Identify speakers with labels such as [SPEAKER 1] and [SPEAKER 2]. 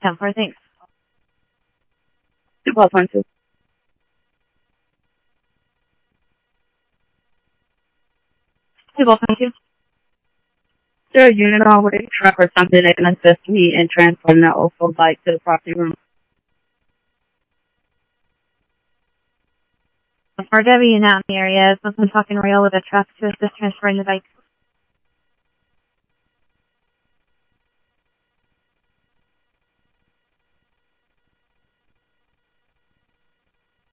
[SPEAKER 1] 10-4, thanks.
[SPEAKER 2] 212.2.
[SPEAKER 1] 212.2.
[SPEAKER 2] Sir, unit on with a truck or something that can assist me in transporting that awful bike to the property room.
[SPEAKER 1] For Debbie, not in the area. Is someone talking rail with a truck to assist transferring the bike?